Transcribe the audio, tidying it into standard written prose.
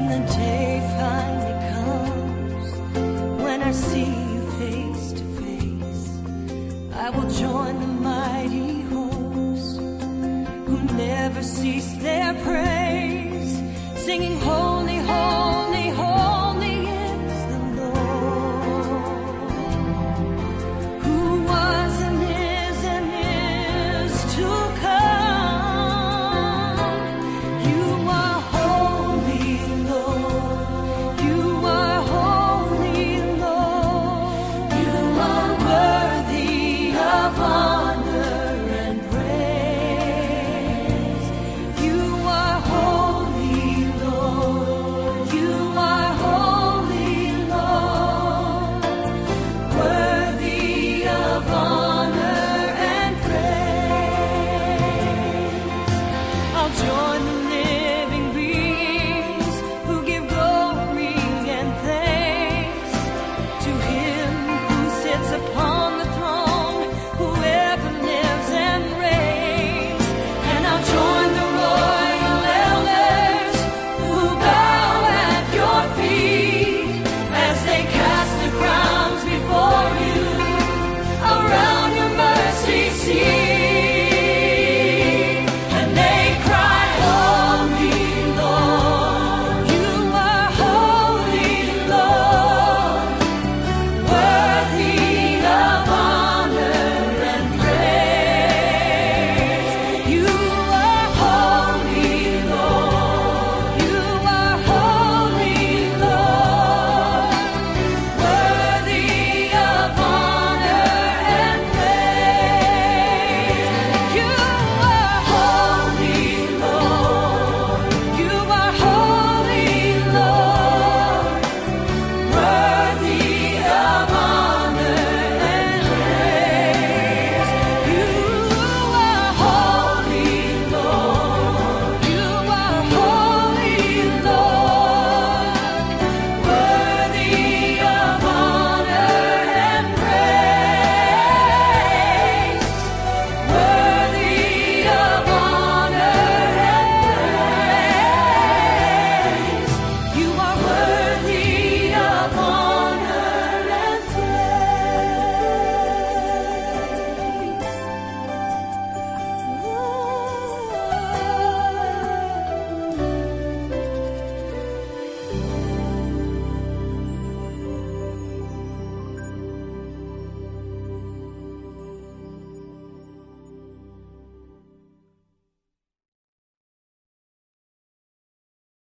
the day finally comes, when I see you face to face, I will join the mighty host who never cease their praise, singing holy, holy, holy is the Lord, who was and is to come. You are holy, Lord. You are holy, Lord. You are worthy of honor and praise. You are holy, Lord. You are holy, Lord. Worthy of honor and praise. I'll join the